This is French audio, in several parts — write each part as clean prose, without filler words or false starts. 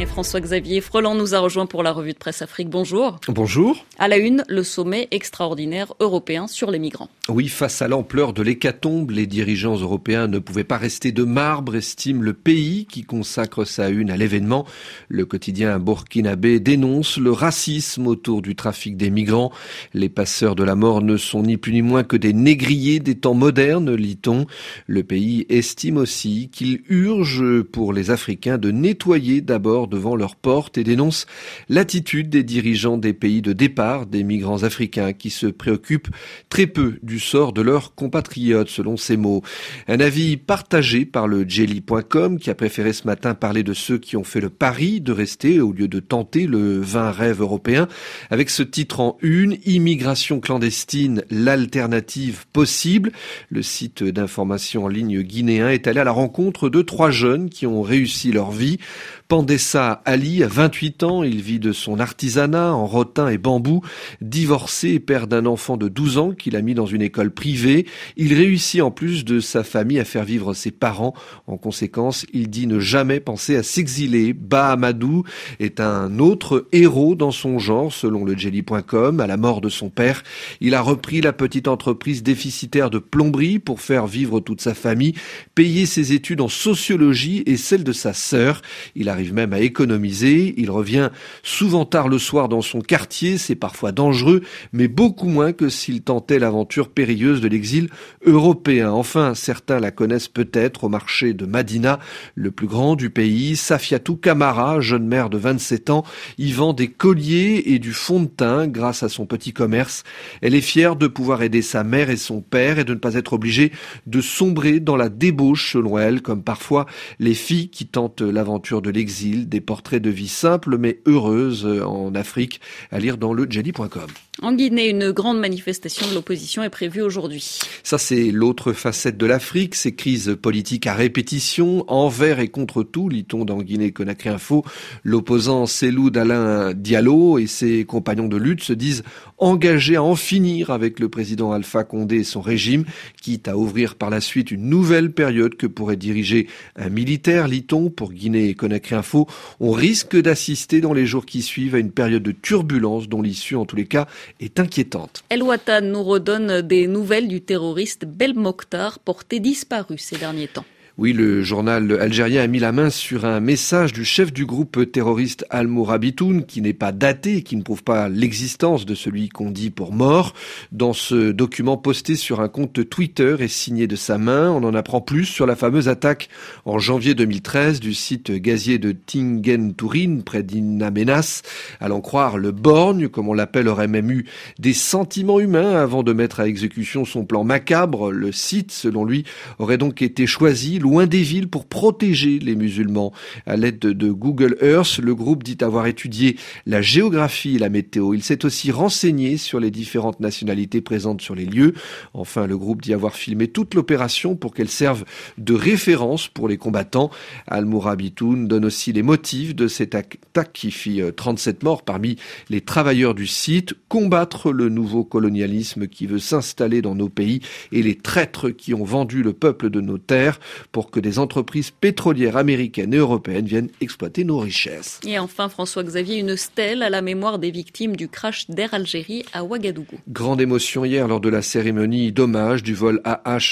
Et François-Xavier Freland nous a rejoint pour la revue de presse Afrique. Bonjour. Bonjour. À la une, le sommet extraordinaire européen sur les migrants. Oui, face à l'ampleur de l'hécatombe, les dirigeants européens ne pouvaient pas rester de marbre, estime le pays qui consacre sa une à l'événement. Le quotidien burkinabé dénonce le racisme autour du trafic des migrants. Les passeurs de la mort ne sont ni plus ni moins que des négriers des temps modernes, lit-on. Le pays estime aussi qu'il urge pour les Africains de nettoyer d'abord devant leurs portes et dénonce l'attitude des dirigeants des pays de départ des migrants africains qui se préoccupent très peu du sort de leurs compatriotes, selon ses mots. Un avis partagé par le Jelly.com qui a préféré ce matin parler de ceux qui ont fait le pari de rester au lieu de tenter le vain rêve européen avec ce titre en une, Immigration clandestine, l'alternative possible. Le site d'information en ligne guinéen est allé à la rencontre de 3 jeunes qui ont réussi leur vie. Pandessa Ali a 28 ans, il vit de son artisanat en rotin et bambou, divorcé et père d'un enfant de 12 ans qu'il a mis dans une école privée. Il réussit en plus de sa famille à faire vivre ses parents. En conséquence, il dit ne jamais penser à s'exiler. Bah Amadou est un autre héros dans son genre, selon le Jelly.com. À la mort de son père, il a repris la petite entreprise déficitaire de plomberie pour faire vivre toute sa famille, payer ses études en sociologie et celles de sa sœur. Il arrive même à économiser. Il revient souvent tard le soir dans son quartier. C'est parfois dangereux, mais beaucoup moins que s'il tentait l'aventure périlleuse de l'exil européen. Enfin, certains la connaissent peut-être au marché de Madina, le plus grand du pays. Safiatou Kamara, jeune mère de 27 ans, y vend des colliers et du fond de teint grâce à son petit commerce. Elle est fière de pouvoir aider sa mère et son père et de ne pas être obligée de sombrer dans la débauche, selon elle, comme parfois les filles qui tentent l'aventure de l'exil. Des portraits de vie simples mais heureuses en Afrique, à lire dans le Jelly.com. En Guinée, une grande manifestation de l'opposition est prévue aujourd'hui. Ça, c'est l'autre facette de l'Afrique, ces crises politiques à répétition, envers et contre tout, lit-on dans Guinée-Conakry Info. L'opposant Cellou Dalein Diallo et ses compagnons de lutte se disent engagés à en finir avec le président Alpha Condé et son régime, quitte à ouvrir par la suite une nouvelle période que pourrait diriger un militaire, lit-on, pour Guinée-Conakry Info. On risque d'assister dans les jours qui suivent à une période de turbulence dont l'issue, en tous les cas, est inquiétante. El Watan nous redonne des nouvelles du terroriste Belmokhtar, porté disparu ces derniers temps. Oui, le journal algérien a mis la main sur un message du chef du groupe terroriste Al-Mourabitoun qui n'est pas daté et qui ne prouve pas l'existence de celui qu'on dit pour mort. Dans ce document posté sur un compte Twitter et signé de sa main, on en apprend plus sur la fameuse attaque en janvier 2013 du site gazier de Tingen-Tourin près d'Inamenas. À l'en croire, le borgne, comme on l'appelle, aurait même eu des sentiments humains avant de mettre à exécution son plan macabre. Le site, selon lui, aurait donc été choisi loin des villes pour protéger les musulmans. À l'aide de Google Earth, le groupe dit avoir étudié la géographie et la météo. Il s'est aussi renseigné sur les différentes nationalités présentes sur les lieux. Enfin, le groupe dit avoir filmé toute l'opération pour qu'elle serve de référence pour les combattants. Al-Mourabitoun donne aussi les motifs de cette attaque qui fit 37 morts parmi les travailleurs du site. Combattre le nouveau colonialisme qui veut s'installer dans nos pays et les traîtres qui ont vendu le peuple de nos terres pour que des entreprises pétrolières américaines et européennes viennent exploiter nos richesses. Et enfin, François-Xavier, une stèle à la mémoire des victimes du crash d'Air Algérie à Ouagadougou. Grande émotion hier lors de la cérémonie d'hommage du vol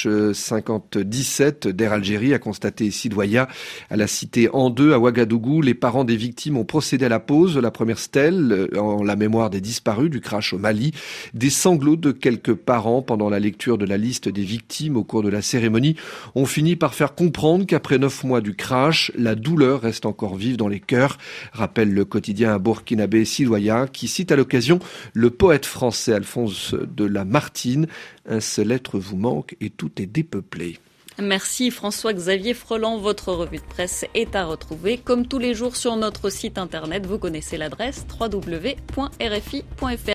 AH-57 d'Air Algérie, a constaté Sidoya à la cité en deux à Ouagadougou. Les parents des victimes ont procédé à la pose de la première stèle en la mémoire des disparus du crash au Mali. Des sanglots de quelques parents pendant la lecture de la liste des victimes au cours de la cérémonie ont fini par faire comprendre qu'après 9 mois du crash, la douleur reste encore vive dans les cœurs, rappelle le quotidien burkinabé Sidoya, qui cite à l'occasion le poète français Alphonse de Lamartine. Un seul être vous manque et tout est dépeuplé. Merci François-Xavier Freland. Votre revue de presse est à retrouver comme tous les jours sur notre site internet. Vous connaissez l'adresse www.rfi.fr.